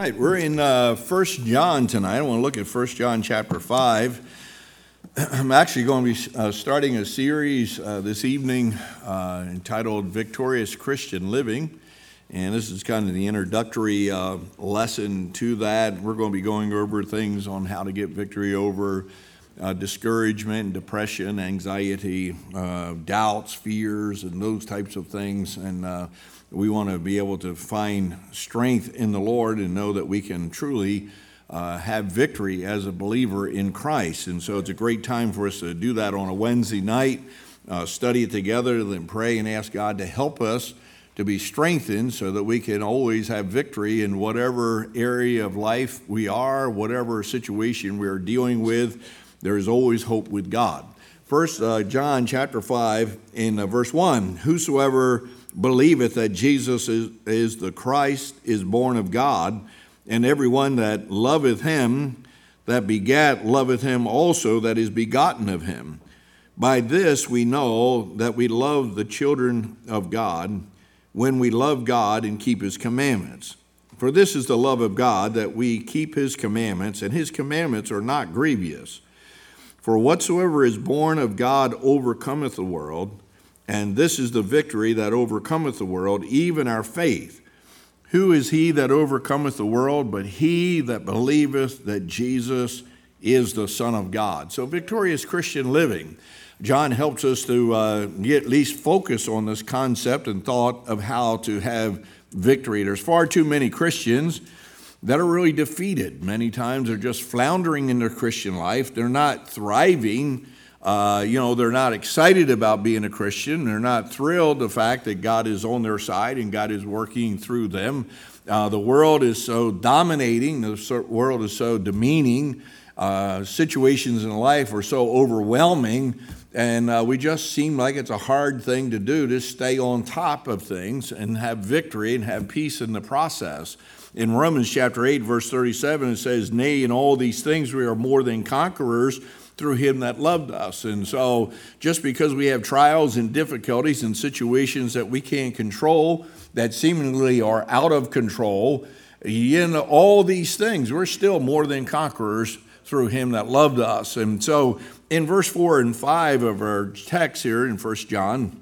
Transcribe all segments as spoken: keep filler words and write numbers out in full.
All right, we're in uh, First John tonight. I want to look at First John chapter five. I'm actually going to be uh, starting a series uh, this evening uh, entitled Victorious Christian Living. And this is kind of the introductory uh, lesson to that. We're going to be going over things on how to get victory over uh, discouragement, depression, anxiety, uh, doubts, fears, and those types of things. And uh, we want to be able to find strength in the Lord and know that we can truly uh, have victory as a believer in Christ. And so it's a great time for us to do that on a Wednesday night, uh, study it together, then pray and ask God to help us to be strengthened so that we can always have victory in whatever area of life we are, whatever situation we are dealing with. There is always hope with God. First uh, John chapter five in uh, verse one, whosoever believeth that Jesus is, is the Christ is born of God, and everyone that loveth him that begat loveth him also that is begotten of him. By this we know that we love the children of God, when we love God and keep his commandments. For this is the love of God, that we keep his commandments, and his commandments are not grievous. For whatsoever is born of God overcometh the world, and this is the victory that overcometh the world, even our faith. Who is he that overcometh the world, but he that believeth that Jesus is the Son of God? So victorious Christian living. John helps us to uh, get at least focus on this concept and thought of how to have victory. There's far too many Christians that are really defeated. Many times they're just floundering in their Christian life. They're not thriving. Uh, you know, they're not excited about being a Christian. They're not thrilled the fact that God is on their side and God is working through them. Uh, the world is so dominating. The world is so demeaning. Uh, situations in life are so overwhelming. And uh, we just seem like it's a hard thing to do to stay on top of things and have victory and have peace in the process. In Romans chapter eight, verse thirty-seven, it says, nay, in all these things we are more than conquerors through him that loved us. And so just because we have trials and difficulties and situations that we can't control, that seemingly are out of control, in all these things, we're still more than conquerors through him that loved us. And so in verse four and five of our text here in First John,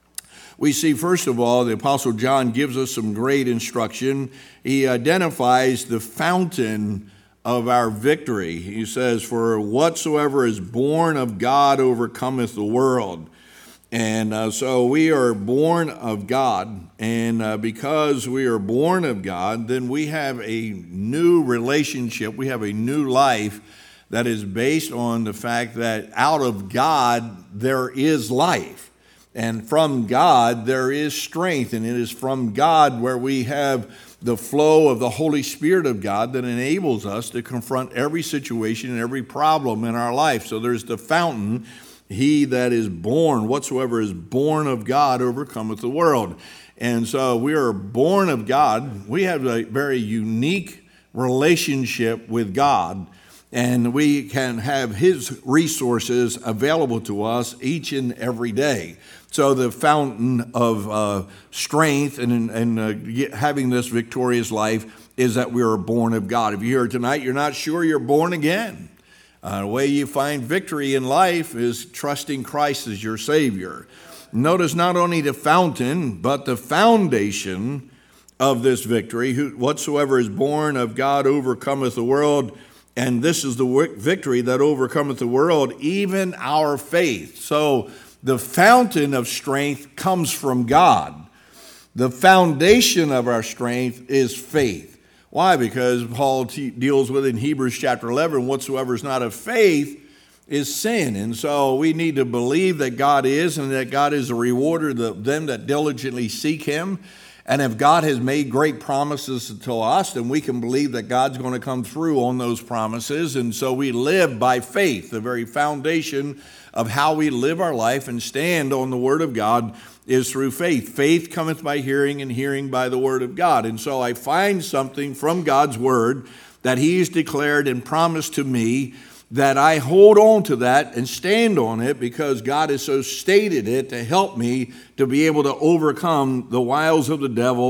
we see, first of all, the Apostle John gives us some great instruction. He identifies the fountain of our victory. He says, for whatsoever is born of God overcometh the world. And uh, so we are born of God, and uh, because we are born of God, then we have a new relationship, we have a new life that is based on the fact that out of God there is life, and from God there is strength, and it is from God where we have the flow of the Holy Spirit of God that enables us to confront every situation and every problem in our life. So there's the fountain. He that is born, whatsoever is born of God, overcometh the world. And so we are born of God. We have a very unique relationship with God, and we can have his resources available to us each and every day. So the fountain of uh, strength and, and uh, having this victorious life is that we are born of God. If you're here tonight, you're not sure you're born again. Uh, the way you find victory in life is trusting Christ as your Savior. Notice not only the fountain, but the foundation of this victory. Who, whatsoever is born of God overcometh the world, and this is the victory that overcometh the world, even our faith. So the fountain of strength comes from God. The foundation of our strength is faith. Why? Because Paul t- deals with in Hebrews chapter eleven, whatsoever is not of faith is sin. And so we need to believe that God is, and that God is a rewarder of them that diligently seek him. And if God has made great promises to us, then we can believe that God's going to come through on those promises. And so we live by faith. The very foundation of how we live our life and stand on the word of God is through faith. Faith cometh by hearing, and hearing by the word of God. And so I find something from God's word that he's declared and promised to me, that I hold on to that and stand on it, because God has so stated it to help me to be able to overcome the wiles of the devil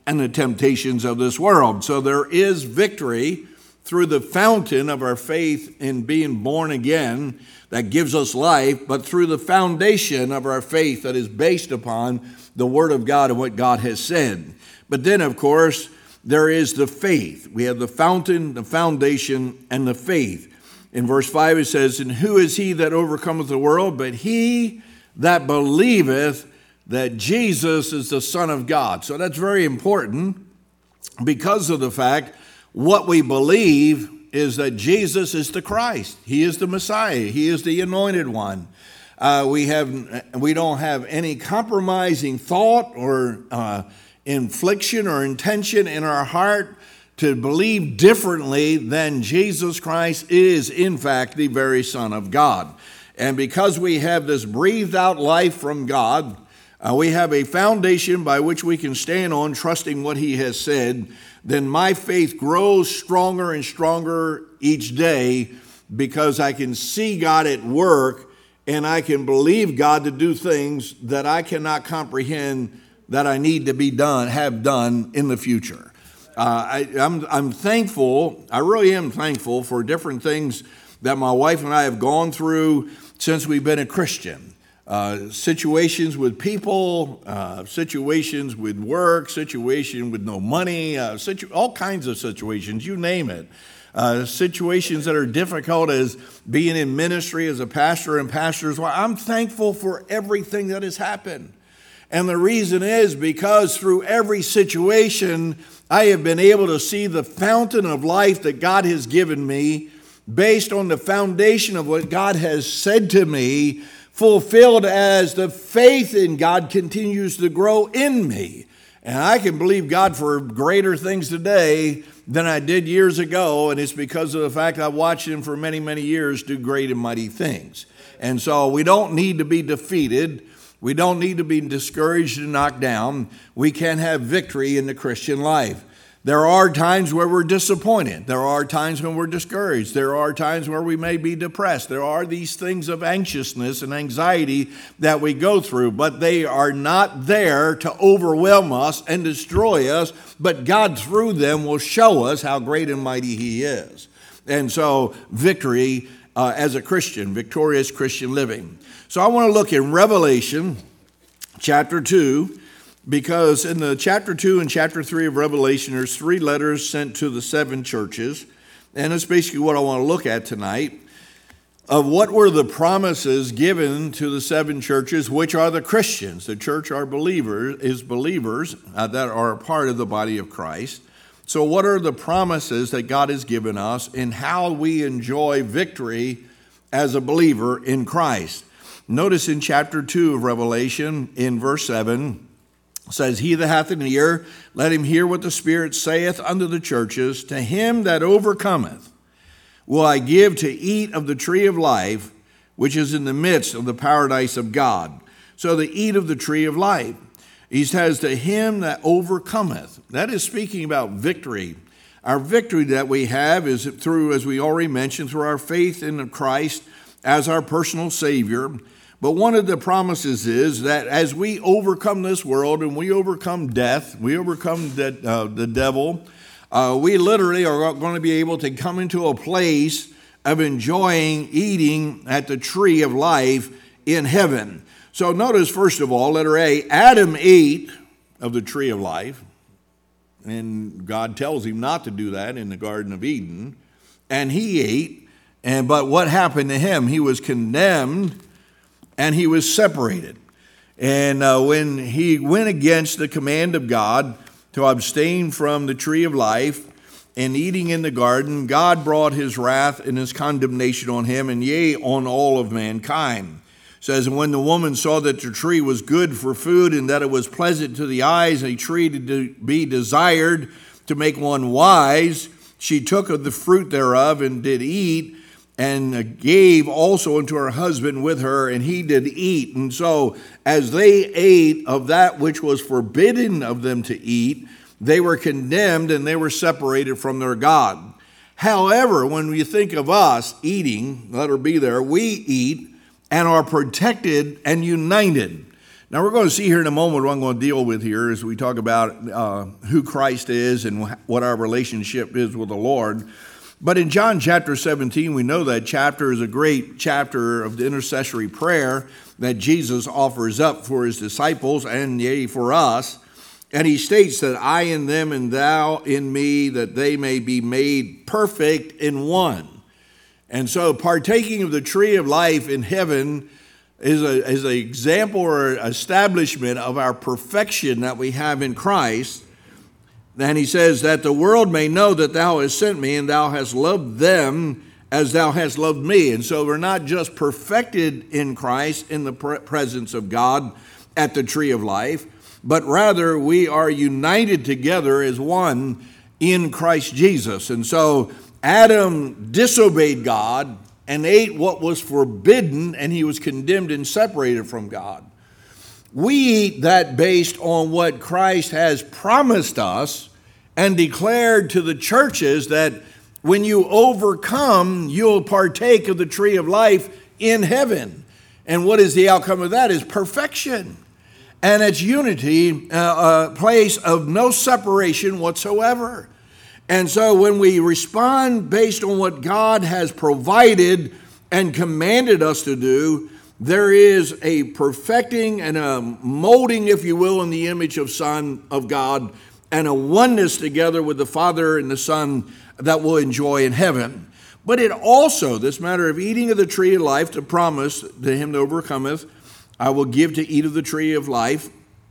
and the temptations of this world. So there is victory through the fountain of our faith in being born again that gives us life, but through the foundation of our faith that is based upon the Word of God and what God has said. But then, of course, there is the faith. We have the fountain, the foundation, and the faith. In verse five it says, "And who is he that overcometh the world? But he that believeth that Jesus is the Son of God." So that's very important because of the fact what we believe is that Jesus is the Christ. He is the Messiah. He is the anointed one. Uh, we have we don't have any compromising thought or uh, infliction or intention in our heart to believe differently than Jesus Christ is, in fact, the very Son of God. And because we have this breathed out life from God, uh, we have a foundation by which we can stand on, trusting what He has said. Then my faith grows stronger and stronger each day because I can see God at work and I can believe God to do things that I cannot comprehend that I need to be done, have done in the future. Uh, I, I'm, I'm thankful, I really am thankful for different things that my wife and I have gone through since we've been a Christian. Uh, situations with people, uh, situations with work, situation with no money, uh, situ- all kinds of situations, you name it. Uh, situations that are difficult as being in ministry as a pastor and pastor's wife. I'm thankful for everything that has happened. And the reason is because through every situation, I have been able to see the fountain of life that God has given me based on the foundation of what God has said to me, fulfilled as the faith in God continues to grow in me. And I can believe God for greater things today than I did years ago, and it's because of the fact I've watched Him for many, many years do great and mighty things. And so we don't need to be defeated. We don't need to be discouraged and knocked down. We can have victory in the Christian life. There are times where we're disappointed. There are times when we're discouraged. There are times where we may be depressed. There are these things of anxiousness and anxiety that we go through, but they are not there to overwhelm us and destroy us, but God through them will show us how great and mighty He is. And so victory uh, as a Christian, victorious Christian living. So I want to look in Revelation chapter two, because in the chapter two and chapter three of Revelation, there's three letters sent to the seven churches. And that's basically what I want to look at tonight, of what were the promises given to the seven churches, which are the Christians. The church are believers, is believers uh, that are a part of the body of Christ. So what are the promises that God has given us and how we enjoy victory as a believer in Christ? Notice in chapter two of Revelation, in verse seven, says, "He that hath an ear, let him hear what the Spirit saith unto the churches. To him that overcometh will I give to eat of the tree of life, which is in the midst of the paradise of God." So the eat of the tree of life. He says, "To him that overcometh." That is speaking about victory. Our victory that we have is through, as we already mentioned, through our faith in Christ as our personal Savior. But one of the promises is that as we overcome this world and we overcome death, we overcome the, uh, the devil, uh, we literally are going to be able to come into a place of enjoying eating at the tree of life in heaven. So notice, first of all, letter A, Adam ate of the tree of life, and God tells him not to do that in the Garden of Eden, and he ate, and but what happened to him? He was condemned, and he was separated. And uh, when he went against the command of God to abstain from the tree of life and eating in the garden, God brought His wrath and His condemnation on him, and yea, on all of mankind. It says, "And when the woman saw that the tree was good for food, and that it was pleasant to the eyes, a tree to be desired to make one wise, she took of the fruit thereof and did eat, and gave also unto her husband with her, and he did eat." And so as they ate of that which was forbidden of them to eat, they were condemned and they were separated from their God. However, when we think of us eating, let her be there, we eat and are protected and united. Now we're going to see here in a moment what I'm going to deal with here as we talk about uh, who Christ is and what our relationship is with the Lord. But in John chapter seventeen, we know that chapter is a great chapter of the intercessory prayer that Jesus offers up for his disciples and yea, for us. And he states that I in them and thou in me, that they may be made perfect in one. And so partaking of the tree of life in heaven is a is an example or establishment of our perfection that we have in Christ. And he says that the world may know that thou hast sent me and thou hast loved them as thou hast loved me. And so we're not just perfected in Christ in the presence of God at the tree of life, but rather we are united together as one in Christ Jesus. And so Adam disobeyed God and ate what was forbidden, and he was condemned and separated from God. We eat that based on what Christ has promised us and declared to the churches that when you overcome, you'll partake of the tree of life in heaven. And what is the outcome of that? Is perfection. And it's unity, uh, a place of no separation whatsoever. And so when we respond based on what God has provided and commanded us to do, there is a perfecting and a molding, if you will, in the image of Son of God, and a oneness together with the Father and the Son that we'll enjoy in heaven. But it also, this matter of eating of the tree of life, the promise to him that overcometh, I will give to eat of the tree of life,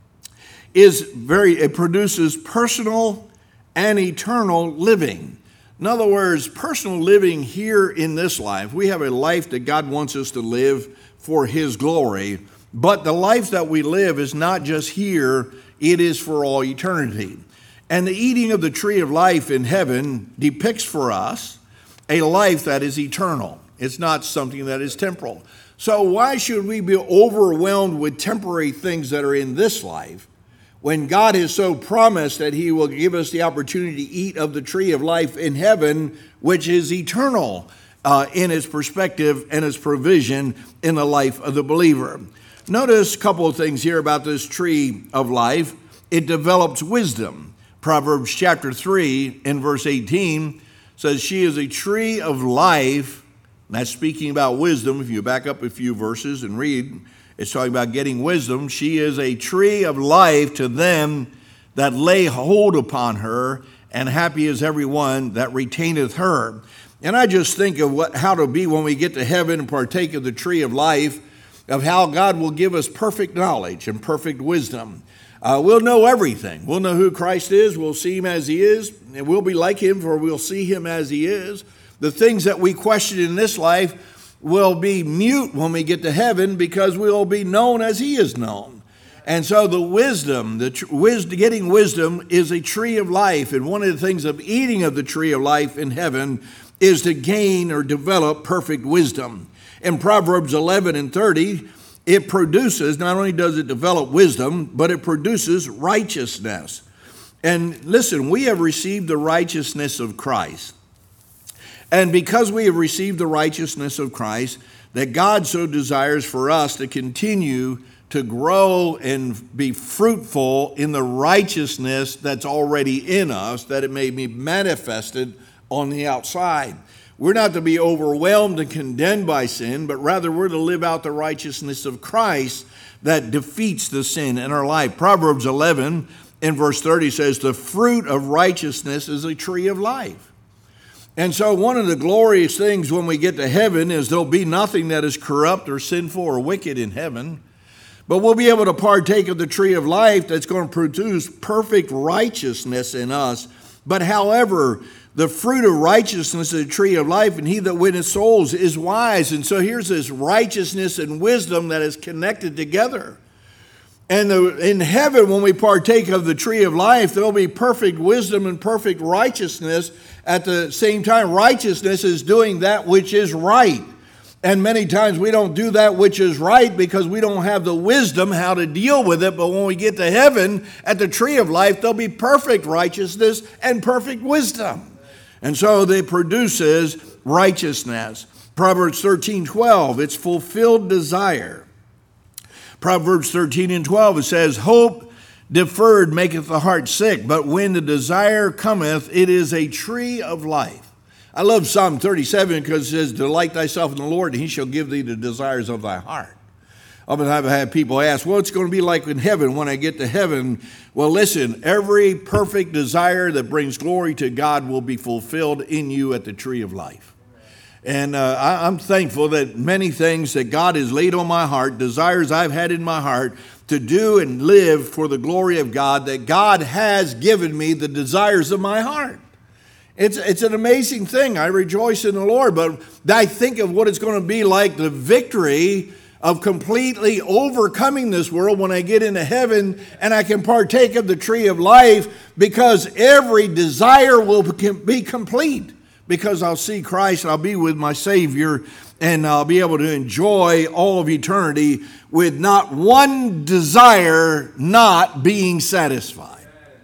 is very, it produces personal and eternal living. In other words, personal living here in this life. We have a life that God wants us to live for his glory, but the life that we live is not just here, it is for all eternity. And the eating of the tree of life in heaven depicts for us a life that is eternal. It's not something that is temporal. So why should we be overwhelmed with temporary things that are in this life when God has so promised that he will give us the opportunity to eat of the tree of life in heaven, which is eternal uh, in its perspective and its provision in the life of the believer? Notice a couple of things here about this tree of life. It develops wisdom. Proverbs chapter three in verse eighteen says, she is a tree of life. That's speaking about wisdom. If you back up a few verses and read, it's talking about getting wisdom. She is a tree of life to them that lay hold upon her, and happy is everyone that retaineth her. And I just think of what how to be when we get to heaven and partake of the tree of life, of how God will give us perfect knowledge and perfect wisdom. Uh, we'll know everything. We'll know who Christ is. We'll see him as he is, and we'll be like him, for we'll see him as he is. The things that we question in this life will be mute when we get to heaven, because we'll be known as he is known. And so the wisdom, the tr- wis- getting wisdom is a tree of life. And one of the things of eating of the tree of life in heaven is to gain or develop perfect wisdom. In Proverbs eleven and thirty, it produces, not only does it develop wisdom, but it produces righteousness. And listen, we have received the righteousness of Christ. And because we have received the righteousness of Christ, that God so desires for us to continue to grow and be fruitful in the righteousness that's already in us, that it may be manifested on the outside. We're not to be overwhelmed and condemned by sin, but rather we're to live out the righteousness of Christ that defeats the sin in our life. Proverbs eleven in verse thirty says, the fruit of righteousness is a tree of life. And so one of the glorious things when we get to heaven is there'll be nothing that is corrupt or sinful or wicked in heaven, but we'll be able to partake of the tree of life that's going to produce perfect righteousness in us. But however, the fruit of righteousness is a tree of life, and he that winneth souls is wise. And so here's this righteousness and wisdom that is connected together. And the, in heaven, when we partake of the tree of life, there'll be perfect wisdom and perfect righteousness. At the same time, righteousness is doing that which is right. And many times we don't do that which is right because we don't have the wisdom how to deal with it. But when we get to heaven at the tree of life, there'll be perfect righteousness and perfect wisdom. And so it produces righteousness. Proverbs thirteen twelve, it's fulfilled desire. Proverbs thirteen and twelve, it says, hope deferred maketh the heart sick, but when the desire cometh, it is a tree of life. I love Psalm thirty-seven because it says, delight thyself in the Lord, and he shall give thee the desires of thy heart. Often I've had people ask, well, it's going to be like in heaven when I get to heaven. Well, listen, every perfect desire that brings glory to God will be fulfilled in you at the tree of life. And uh, I, I'm thankful that many things that God has laid on my heart, desires I've had in my heart to do and live for the glory of God, that God has given me the desires of my heart. It's, it's an amazing thing. I rejoice in the Lord, but I think of what it's going to be like, the victory of completely overcoming this world when I get into heaven and I can partake of the tree of life, because every desire will be complete, because I'll see Christ, I'll be with my Savior, and I'll be able to enjoy all of eternity with not one desire not being satisfied.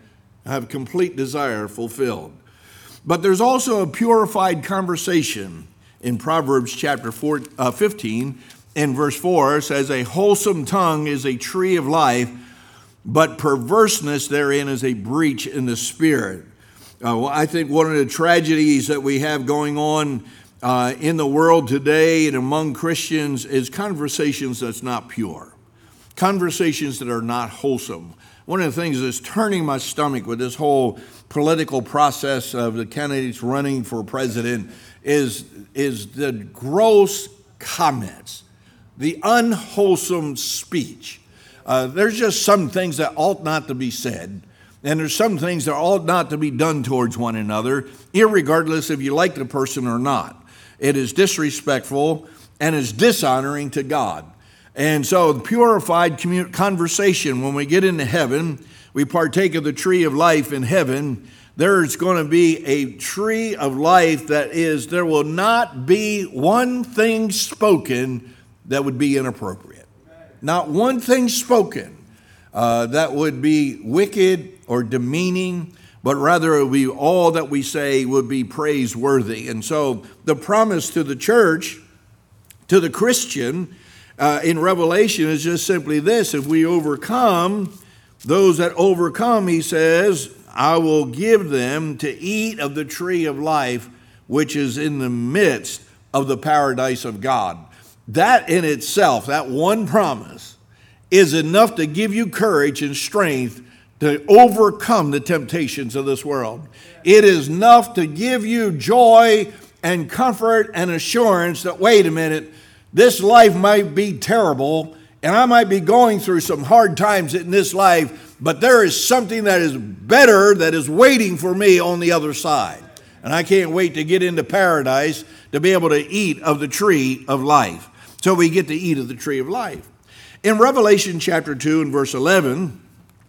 I have complete desire fulfilled. But there's also a purified conversation in Proverbs chapter four, uh, fifteen, in verse four. It says, a wholesome tongue is a tree of life, but perverseness therein is a breach in the spirit. Uh, well, I think one of the tragedies that we have going on uh, in the world today and among Christians is conversations that's not pure, conversations that are not wholesome. One of the things that's turning my stomach with this whole political process of the candidates running for president is, is the gross comments, the unwholesome speech. Uh, there's just some things that ought not to be said, and there's some things that ought not to be done towards one another, irregardless if you like the person or not. It is disrespectful and is dishonoring to God. And so the purified commun- conversation, when we get into heaven, we partake of the tree of life in heaven. There's going to be a tree of life that is, there will not be one thing spoken that would be inappropriate. Not one thing spoken uh, that would be wicked or demeaning, but rather it would be all that we say would be praiseworthy. And so the promise to the church, to the Christian, uh, in Revelation is just simply this: if we overcome, those that overcome, he says, I will give them to eat of the tree of life, which is in the midst of the paradise of God. That in itself, that one promise, is enough to give you courage and strength to overcome the temptations of this world. It is enough to give you joy and comfort and assurance that, wait a minute, this life might be terrible, and I might be going through some hard times in this life, but there is something that is better that is waiting for me on the other side. And I can't wait to get into paradise to be able to eat of the tree of life. So we get to eat of the tree of life. In Revelation chapter two and verse eleven,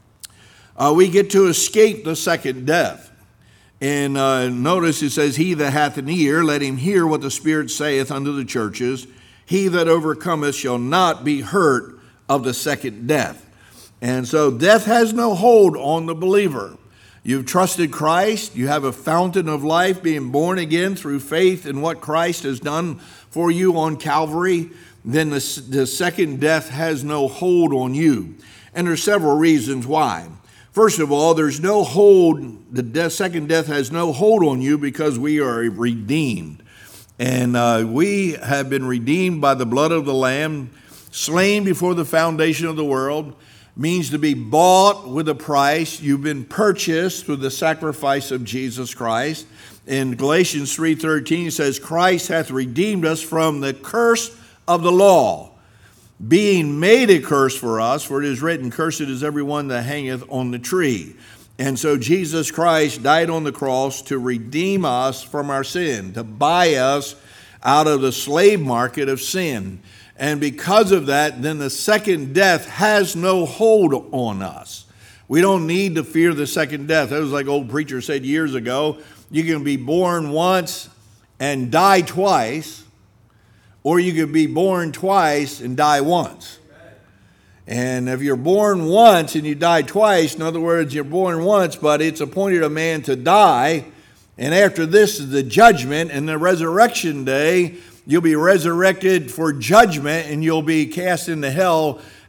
uh, we get to escape the second death. And uh, notice it says, he that hath an ear, let him hear what the Spirit saith unto the churches. He that overcometh shall not be hurt of the second death. And so death has no hold on the believer. You've trusted Christ. You have a fountain of life, being born again through faith in what Christ has done for you on Calvary. Then the, the second death has no hold on you. And there's several reasons why. First of all, there's no hold, the death, second death has no hold on you because we are redeemed. And uh, we have been redeemed by the blood of the Lamb, slain before the foundation of the world. Means to be bought with a price. You've been purchased through the sacrifice of Jesus Christ. In Galatians three thirteen, it says, Christ hath redeemed us from the curse of the law, being made a curse for us, for it is written, cursed is everyone that hangeth on the tree. And so Jesus Christ died on the cross to redeem us from our sin, to buy us out of the slave market of sin. And because of that, then the second death has no hold on us. We don't need to fear the second death. That was like old preacher said years ago. You can be born once and die twice, or you could be born twice and die once. And if you're born once and you die twice, in other words, you're born once, but it's appointed a man to die. And after this is the judgment, and the resurrection day, you'll be resurrected for judgment, and you'll be cast into hell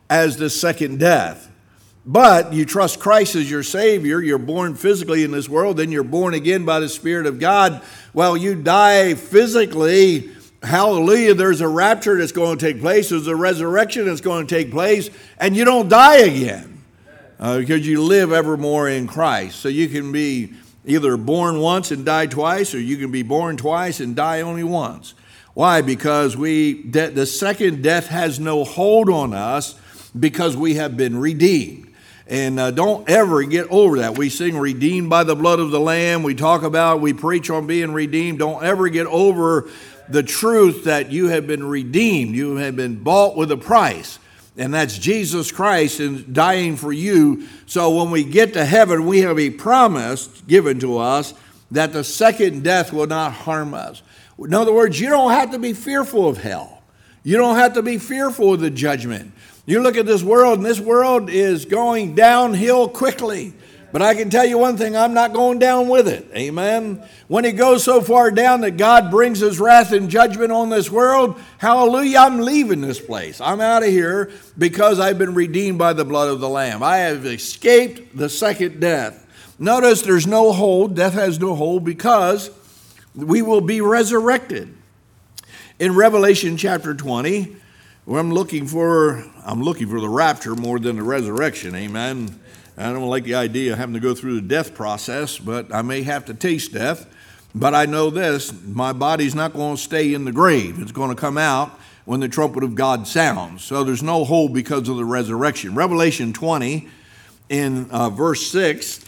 as the second death. But you trust Christ as your Savior, you're born physically in this world, then you're born again by the Spirit of God. Well, you die physically, hallelujah, there's a rapture that's going to take place, there's a resurrection that's going to take place, and you don't die again uh, because you live evermore in Christ. So you can be either born once and die twice, or you can be born twice and die only once. Why? Because we de- the second death has no hold on us because we have been redeemed. And uh, don't ever get over that. We sing redeemed by the blood of the Lamb. We talk about, we preach on being redeemed. Don't ever get over the truth that you have been redeemed. You have been bought with a price. And that's Jesus Christ and dying for you. So when we get to heaven, we have a promise given to us that the second death will not harm us. In other words, you don't have to be fearful of hell. You don't have to be fearful of the judgment. You look at this world, and this world is going downhill quickly. But I can tell you one thing, I'm not going down with it. Amen. When it goes so far down that God brings his wrath and judgment on this world, hallelujah, I'm leaving this place. I'm out of here because I've been redeemed by the blood of the Lamb. I have escaped the second death. Notice there's no hold. Death has no hold because we will be resurrected. In Revelation chapter twenty, where I'm looking for, I'm looking for the rapture more than the resurrection. Amen. I don't like the idea of having to go through the death process, but I may have to taste death. But I know this, my body's not going to stay in the grave. It's going to come out when the trumpet of God sounds. So there's no hold because of the resurrection. Revelation twenty in uh, verse six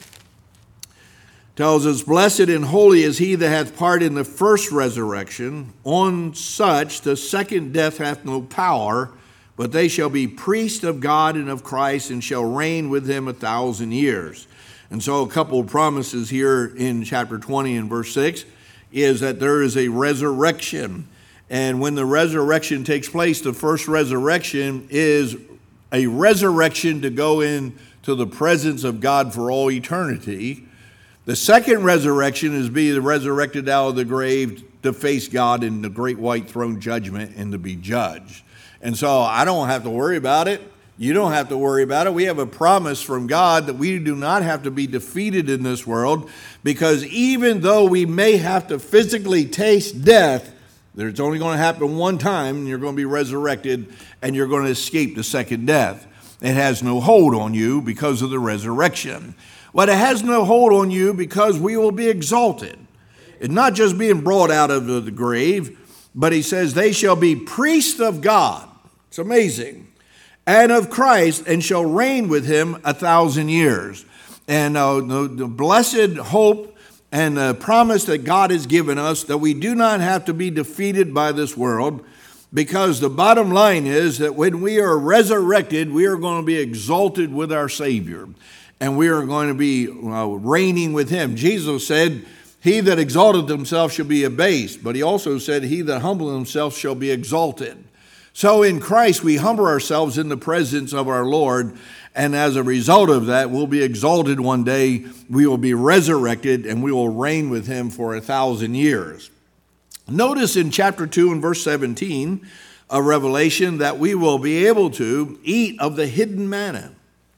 tells us, blessed and holy is he that hath part in the first resurrection. On such the second death hath no power, but they shall be priests of God and of Christ, and shall reign with him a thousand years. And so a couple of promises here in chapter twenty and verse six is that there is a resurrection. And when the resurrection takes place, the first resurrection is a resurrection to go into the presence of God for all eternity. The second resurrection is be resurrected out of the grave to face God in the great white throne judgment and to be judged. And so I don't have to worry about it. You don't have to worry about it. We have a promise from God that we do not have to be defeated in this world, because even though we may have to physically taste death, it's only going to happen one time, and you're going to be resurrected, and you're going to escape the second death. It has no hold on you because of the resurrection. Well, it has no hold on you because we will be exalted. It's not just being brought out of the grave, but he says they shall be priests of God. It's amazing. And of Christ, and shall reign with him a thousand years. And uh, the, the blessed hope and the promise that God has given us that we do not have to be defeated by this world, because the bottom line is that when we are resurrected, we are going to be exalted with our Savior. And we are going to be uh, reigning with him. Jesus said, he that exalteth himself shall be abased. But he also said, he that humbleth himself shall be exalted. So in Christ, we humble ourselves in the presence of our Lord. And as a result of that, we'll be exalted one day. We will be resurrected, and we will reign with him for a thousand years. Notice in chapter two and verse seventeen of Revelation that we will be able to eat of the hidden manna.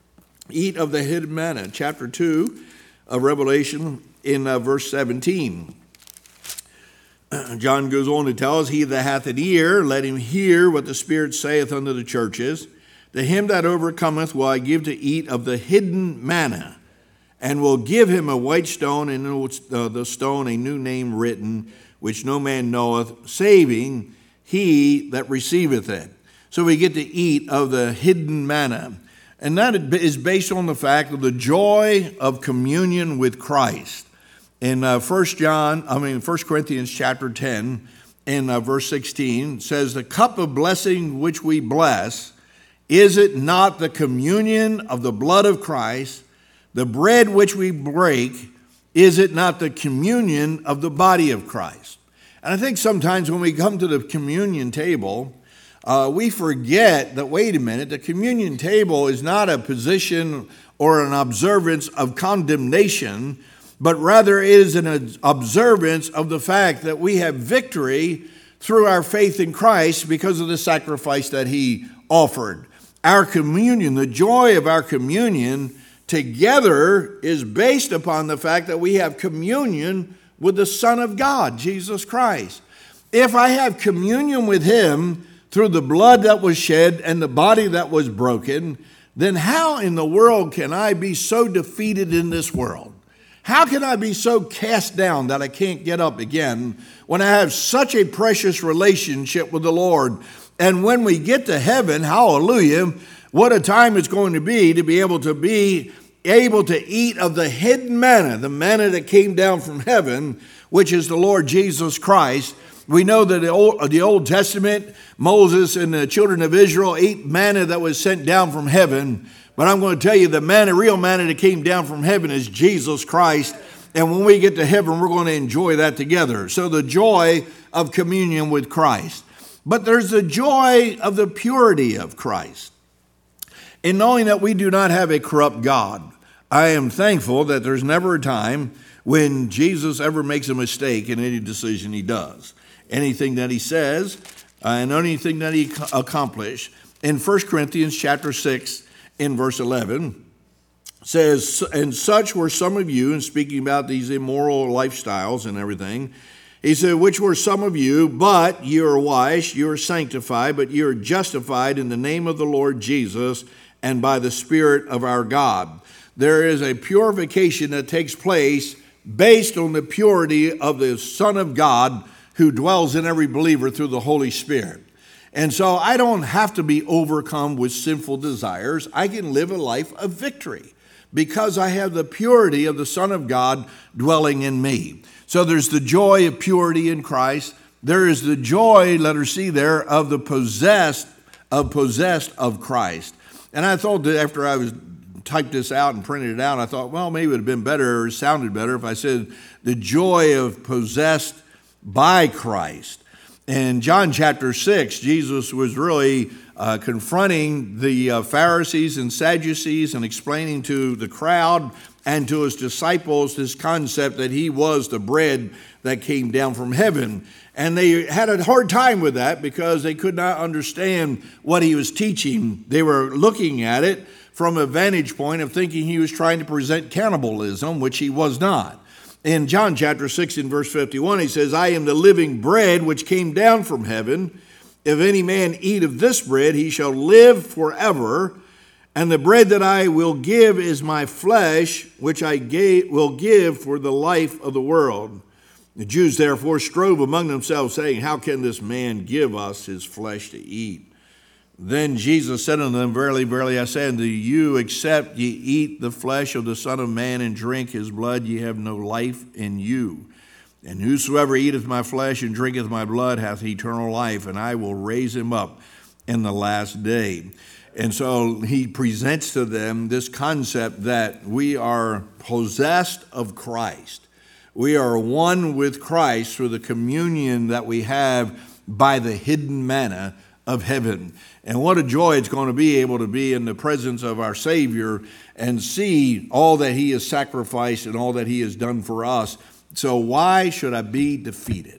Eat of the hidden manna. Chapter two of Revelation in uh, verse seventeen. John goes on to tell us, he that hath an ear, let him hear what the Spirit saith unto the churches. To him that overcometh will I give to eat of the hidden manna, and will give him a white stone, and in the stone a new name written, which no man knoweth, saving he that receiveth it. So we get to eat of the hidden manna. And that is based on the fact of the joy of communion with Christ. In uh, First John, I mean First Corinthians chapter ten, in uh, verse sixteen, says, the cup of blessing which we bless, is it not the communion of the blood of Christ? The bread which we break, is it not the communion of the body of Christ? And I think sometimes when we come to the communion table, Uh, we forget that, wait a minute, the communion table is not a position or an observance of condemnation, but rather it is an observance of the fact that we have victory through our faith in Christ because of the sacrifice that he offered. our communion, the joy of our communion together is based upon the fact that we have communion with the Son of God, Jesus Christ. If I have communion with him through the blood that was shed and the body that was broken, then how in the world can I be so defeated in this world? How can I be so cast down that I can't get up again when I have such a precious relationship with the Lord? And when we get to heaven, hallelujah, what a time it's going to be to be able to be able to eat of the hidden manna, the manna that came down from heaven, which is the Lord Jesus Christ. We know that the Old, the Old Testament, Moses and the children of Israel ate manna that was sent down from heaven. But I'm going to tell you the manna, real manna that came down from heaven is Jesus Christ. And when we get to heaven, we're going to enjoy that together. So the joy of communion with Christ. But there's the joy of the purity of Christ. In knowing that we do not have a corrupt God, I am thankful that there's never a time when Jesus ever makes a mistake in any decision he does. Anything that he says uh, and anything that he accomplishes. In First Corinthians chapter six, in verse eleven, says, and such were some of you, and speaking about these immoral lifestyles and everything, he said, which were some of you, but ye are washed, you are sanctified, but ye are justified in the name of the Lord Jesus and by the Spirit of our God. There is a purification that takes place based on the purity of the Son of God who dwells in every believer through the Holy Spirit. And so I don't have to be overcome with sinful desires. I can live a life of victory because I have the purity of the Son of God dwelling in me. So there's the joy of purity in Christ. There is the joy, let her see there, of the possessed, of possessed of Christ. And I thought that after I was typed this out and printed it out, I thought, well, maybe it would have been better or sounded better if I said the joy of possessed by Christ. In John chapter six, Jesus was really uh, confronting the uh, Pharisees and Sadducees and explaining to the crowd and to his disciples this concept that he was the bread that came down from heaven. And they had a hard time with that because they could not understand what he was teaching. They were looking at it from a vantage point of thinking he was trying to present cannibalism, which he was not. In John chapter six, in verse fifty-one, he says, I am the living bread which came down from heaven. If any man eat of this bread, he shall live forever. And the bread that I will give is my flesh, which I gave, will give for the life of the world. The Jews therefore strove among themselves, saying, how can this man give us his flesh to eat? Then Jesus said unto them, verily, verily, I say unto you, except ye eat the flesh of the Son of Man and drink his blood, ye have no life in you. And whosoever eateth my flesh and drinketh my blood hath eternal life, and I will raise him up in the last day. And so he presents to them this concept that we are possessed of Christ. We are one with Christ through the communion that we have by the hidden manna of heaven. And what a joy it's going to be able to be in the presence of our Savior and see all that he has sacrificed and all that he has done for us. So why should I be defeated?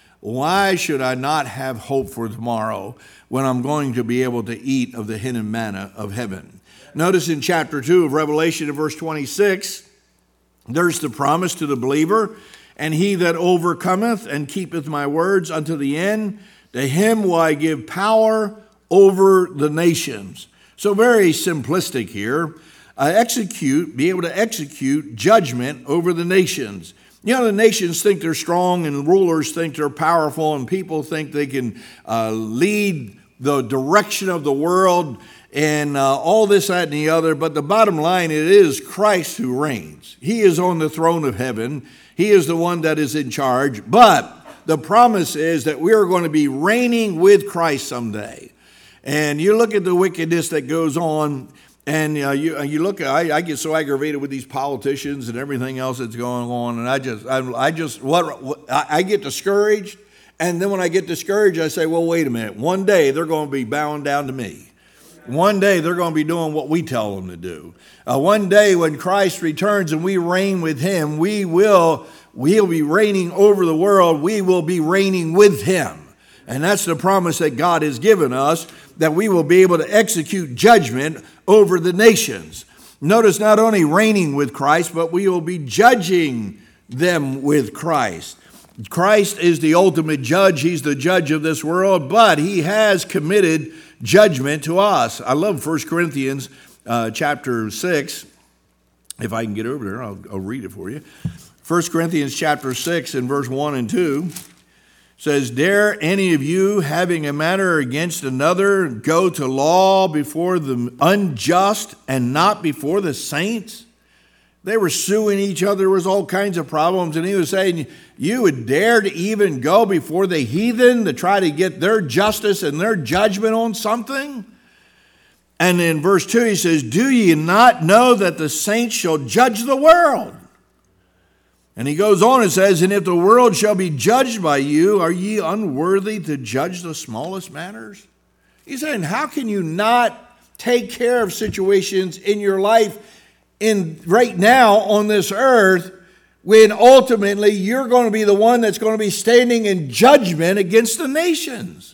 Why should I not have hope for tomorrow when I'm going to be able to eat of the hidden manna of heaven? Notice in chapter two of Revelation, in verse twenty-six, there's the promise to the believer, and he that overcometh and keepeth my words unto the end, to him will I give power over the nations. So very simplistic here. Uh, execute, be able to execute judgment over the nations. You know, the nations think they're strong and rulers think they're powerful and people think they can uh, lead the direction of the world and uh, all this, that, and the other. But the bottom line, it is Christ who reigns. He is on the throne of heaven. He is the one that is in charge. But the promise is that we are going to be reigning with Christ someday. And you look at the wickedness that goes on, and uh, you uh, you look. I, I get so aggravated with these politicians and everything else that's going on, and I just I, I just what, what I, I get discouraged, and then when I get discouraged, I say, well, wait a minute. One day they're going to be bowing down to me. One day they're going to be doing what we tell them to do. Uh, one day when Christ returns and we reign with him, we will we'll be reigning over the world. We will be reigning with him. And that's the promise that God has given us, that we will be able to execute judgment over the nations. Notice, not only reigning with Christ, but we will be judging them with Christ. Christ is the ultimate judge. He's the judge of this world, but he has committed judgment to us. I love First Corinthians uh, chapter six. If I can get over there, I'll, I'll read it for you. First Corinthians chapter six and verse one and two says, "Dare any of you, having a matter against another, go to law before the unjust and not before the saints?" They were suing each other. There was all kinds of problems. And he was saying, you would dare to even go before the heathen to try to get their justice and their judgment on something? And in verse two, he says, "Do ye not know that the saints shall judge the world?" And he goes on and says, "And if the world shall be judged by you, are ye unworthy to judge the smallest matters?" He's saying, how can you not take care of situations in your life in right now on this earth, when ultimately you're going to be the one that's going to be standing in judgment against the nations?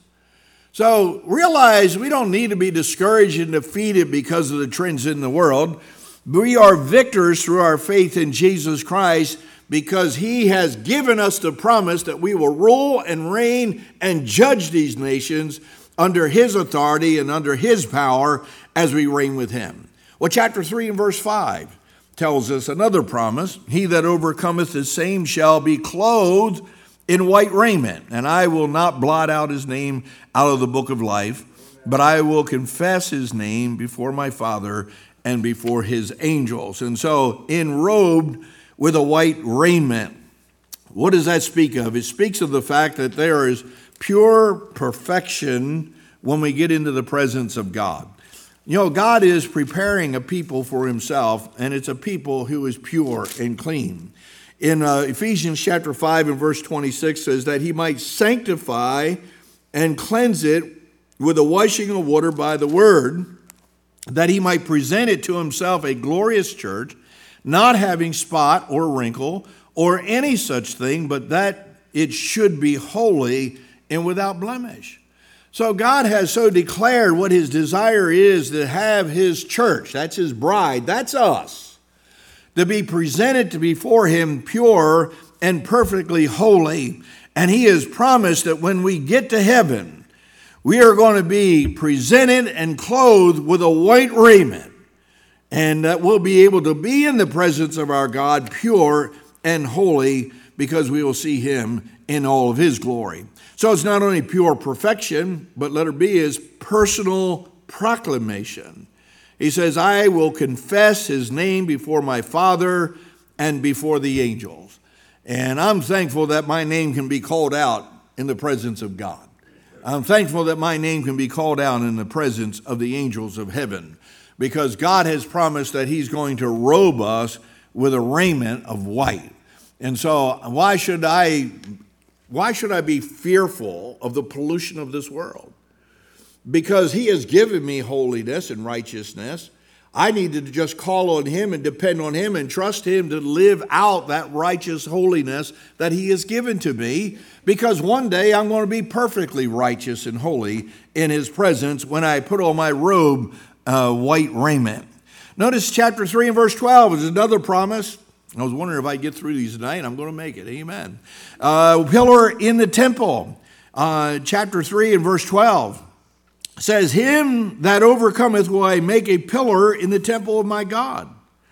So realize we don't need to be discouraged and defeated because of the trends in the world. We are victors through our faith in Jesus Christ, because he has given us the promise that we will rule and reign and judge these nations under his authority and under his power as we reign with him. Well, chapter three and verse five tells us another promise. "He that overcometh, the same shall be clothed in white raiment, and I will not blot out his name out of the book of life, but I will confess his name before my Father and before his angels." And so, enrobed with a white raiment, what does that speak of? It speaks of the fact that there is pure perfection when we get into the presence of God. You know, God is preparing a people for himself, and it's a people who is pure and clean. In uh, Ephesians chapter five and verse twenty-six says that he might sanctify and cleanse it with the washing of water by the word, that he might present it to himself a glorious church, not having spot or wrinkle or any such thing, but that it should be holy and without blemish. So God has so declared what his desire is to have his church, that's his bride, that's us, to be presented to before him pure and perfectly holy. And he has promised that when we get to heaven, we are going to be presented and clothed with a white raiment, and that we'll be able to be in the presence of our God pure and holy, because we will see him in all of his glory. So it's not only pure perfection, but letter B is personal proclamation. He says, "I will confess his name before my Father and before the angels." And I'm thankful that my name can be called out in the presence of God. I'm thankful that my name can be called out in the presence of the angels of heaven, because God has promised that he's going to robe us with a raiment of white. And so why should I Why should I be fearful of the pollution of this world? Because he has given me holiness and righteousness. I need to just call on him and depend on him and trust him to live out that righteous holiness that he has given to me, because one day I'm going to be perfectly righteous and holy in his presence when I put on my robe, uh, white raiment. Notice chapter three and verse twelve is another promise. I was wondering if I'd get through these tonight. I'm going to make it. Amen. Uh, pillar in the temple. Uh, chapter three and verse twelve says, "Him that overcometh will I make a pillar in the temple of my God,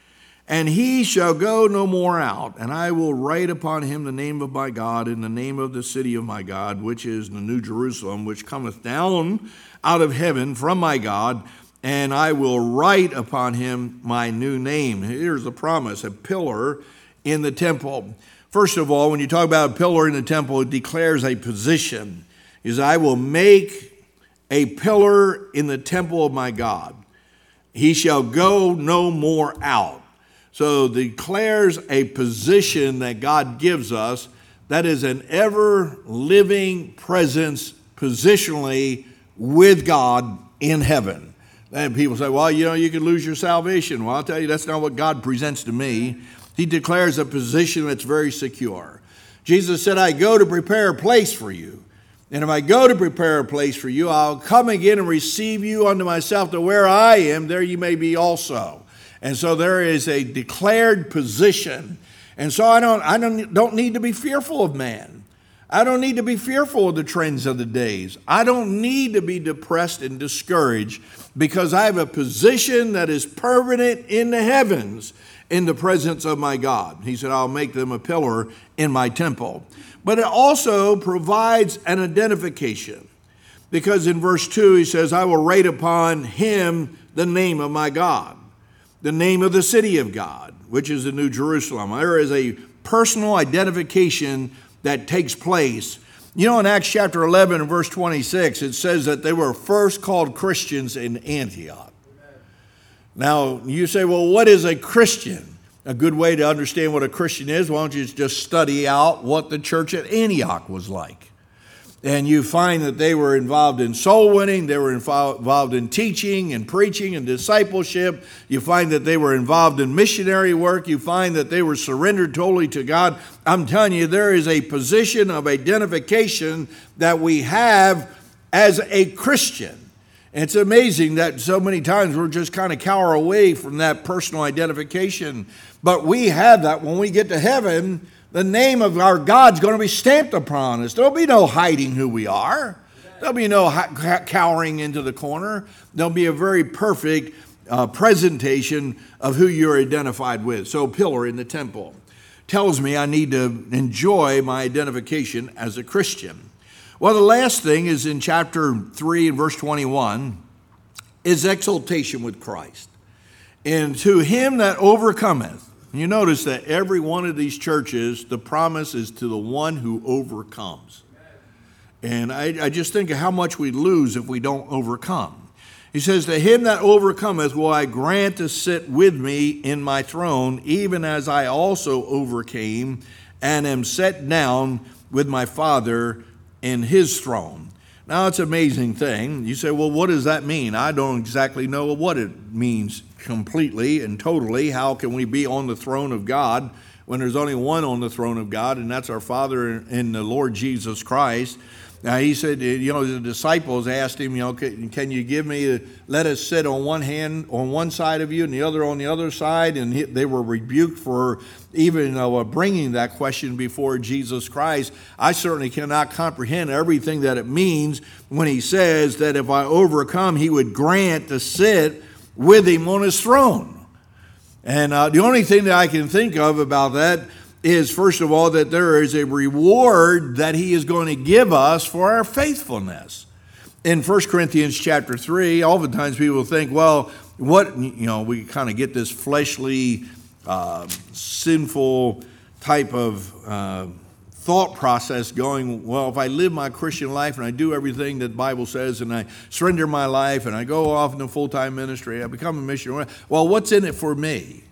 and he shall go no more out. And I will write upon him the name of my God and the name of the city of my God, which is the New Jerusalem, which cometh down out of heaven from my God. And I will write upon him my new name." Here's the promise, a pillar in the temple. First of all, when you talk about a pillar in the temple, it declares a position. It says, "I will make a pillar in the temple of my God. He shall go no more out." So it declares a position that God gives us that is an ever-living presence positionally with God in heaven. And people say, well, you know, you could lose your salvation. Well, I'll tell you, that's not what God presents to me. He declares a position that's very secure. Jesus said, "I go to prepare a place for you." And if I go to prepare a place for you, I'll come again and receive you unto myself, to where I am, there you may be also. And so there is a declared position. And so I don't, I don't, don't need to be fearful of man. I don't need to be fearful of the trends of the days. I don't need to be depressed and discouraged, because I have a position that is permanent in the heavens in the presence of my God. He said, I'll make them a pillar in my temple. But it also provides an identification, because in verse two he says, I will write upon him the name of my God, the name of the city of God, which is the New Jerusalem. There is a personal identification that takes place. You know, in Acts chapter eleven and verse twenty-six, it says that they were first called Christians in Antioch. Now, you say, well, what is a Christian? A good way to understand what a Christian is, why don't you just study out what the church at Antioch was like? And you find that they were involved in soul winning, they were involved in teaching and preaching and discipleship. You find that they were involved in missionary work. You find that they were surrendered totally to God. I'm telling you, there is a position of identification that we have as a Christian. And it's amazing that so many times we're just kind of cower away from that personal identification. But we have that when we get to heaven. The name of our God's going to be stamped upon us. There'll be no hiding who we are. There'll be no cowering into the corner. There'll be a very perfect uh, presentation of who you're identified with. So, pillar in the temple tells me I need to enjoy my identification as a Christian. Well, the last thing is in chapter three and verse twenty-one is exaltation with Christ. And to him that overcometh. You notice that every one of these churches, the promise is to the one who overcomes. And I, I just think of how much we lose if we don't overcome. He says, to him that overcometh will I grant to sit with me in my throne, even as I also overcame and am set down with my Father in his throne. Now, it's an amazing thing. You say, well, what does that mean? I don't exactly know what it means completely and totally. How can we be on the throne of God when there's only one on the throne of God, and that's our Father in the Lord Jesus Christ? Now, he said, you know, the disciples asked him, you know, can, can you give me, let us sit on one hand, on one side of you and the other on the other side? And he, they were rebuked for even uh, bringing that question before Jesus Christ. I certainly cannot comprehend everything that it means when he says that if I overcome, he would grant to sit with him on his throne. And uh, the only thing that I can think of about that is, first of all, that there is a reward that he is going to give us for our faithfulness. In First Corinthians chapter three, oftentimes people think, well, what, you know, we kind of get this fleshly, uh, sinful type of uh, thought process going, well, if I live my Christian life and I do everything that the Bible says and I surrender my life and I go off into full-time ministry, I become a missionary, well, what's in it for me?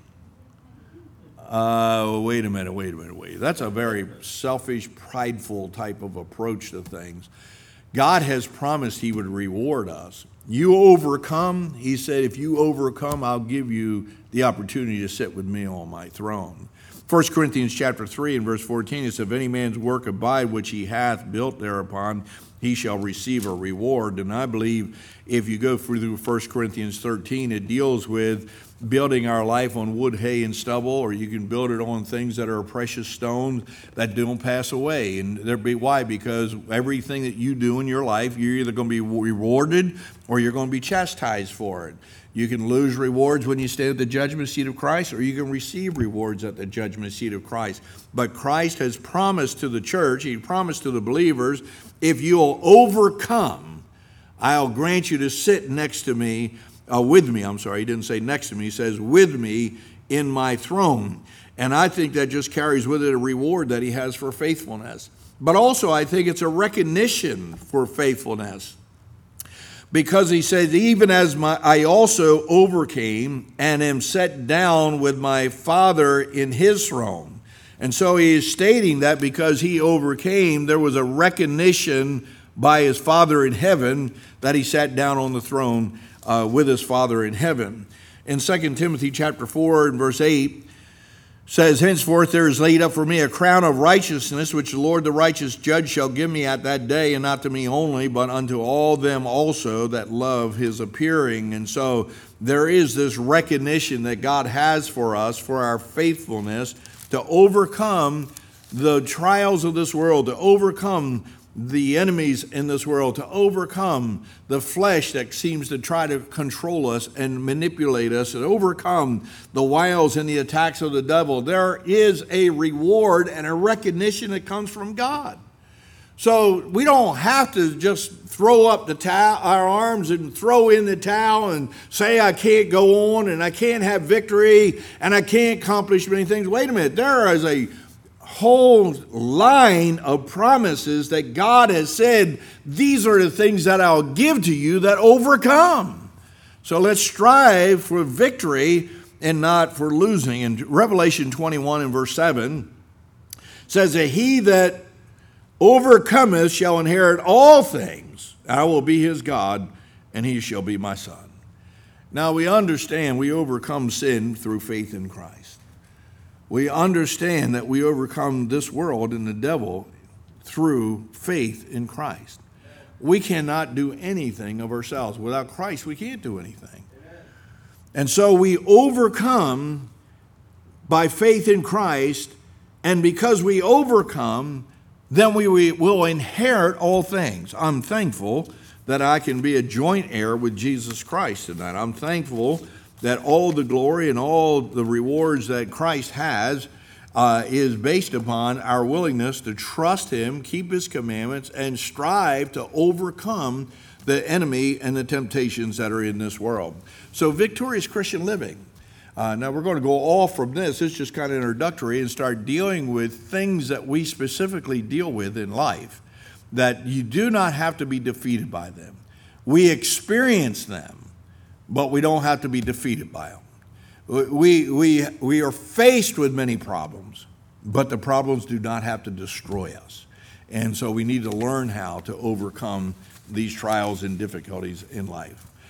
Uh, wait a minute, wait a minute, wait. That's a very selfish, prideful type of approach to things. God has promised he would reward us. You overcome, he said, if you overcome, I'll give you the opportunity to sit with me on my throne. First Corinthians chapter three and verse fourteen, it says, if any man's work abide which he hath built thereupon, he shall receive a reward. And I believe if you go through First Corinthians thirteen, it deals with building our life on wood, hay, and stubble, or you can build it on things that are precious stones that don't pass away. And there be why? Because everything that you do in your life, you're either going to be rewarded or you're going to be chastised for it. You can lose rewards when you stand at the judgment seat of Christ, or you can receive rewards at the judgment seat of Christ. But Christ has promised to the church, he promised to the believers, if you'll overcome, I'll grant you to sit next to me, uh, with me, I'm sorry, he didn't say next to me, he says with me in my throne. And I think that just carries with it a reward that he has for faithfulness. But also I think it's a recognition for faithfulness. Because he says, even as my, I also overcame and am set down with my Father in his throne. And so he is stating that because he overcame, there was a recognition by his Father in heaven that he sat down on the throne uh, with his Father in heaven. In Second Timothy chapter four and verse eight, says, henceforth there is laid up for me a crown of righteousness, which the Lord the righteous judge shall give me at that day, and not to me only, but unto all them also that love his appearing. And so there is this recognition that God has for us, for our faithfulness, to overcome the trials of this world, to overcome the enemies in this world, to overcome the flesh that seems to try to control us and manipulate us, and overcome the wiles and the attacks of the devil. There is a reward and a recognition that comes from God. So we don't have to just throw up the towel, our arms and throw in the towel and say, I can't go on and I can't have victory and I can't accomplish many things. Wait a minute, there is a whole line of promises that God has said, these are the things that I'll give to you that overcome. So let's strive for victory and not for losing. And Revelation twenty-one and verse seven says that he that overcometh shall inherit all things. I will be his God, and he shall be my son. Now we understand we overcome sin through faith in Christ. We understand that we overcome this world and the devil through faith in Christ. We cannot do anything of ourselves. Without Christ, we can't do anything. And so we overcome by faith in Christ, and because we overcome, then we will inherit all things. I'm thankful that I can be a joint heir with Jesus Christ tonight. I'm thankful that all the glory and all the rewards that Christ has uh, is based upon our willingness to trust him, keep his commandments, and strive to overcome the enemy and the temptations that are in this world. So victorious Christian living. Uh, now we're going to go off from this. It's just kind of introductory and start dealing with things that we specifically deal with in life, that you do not have to be defeated by them. We experience them, but we don't have to be defeated by them. We, we, we are faced with many problems, but the problems do not have to destroy us. And so we need to learn how to overcome these trials and difficulties in life.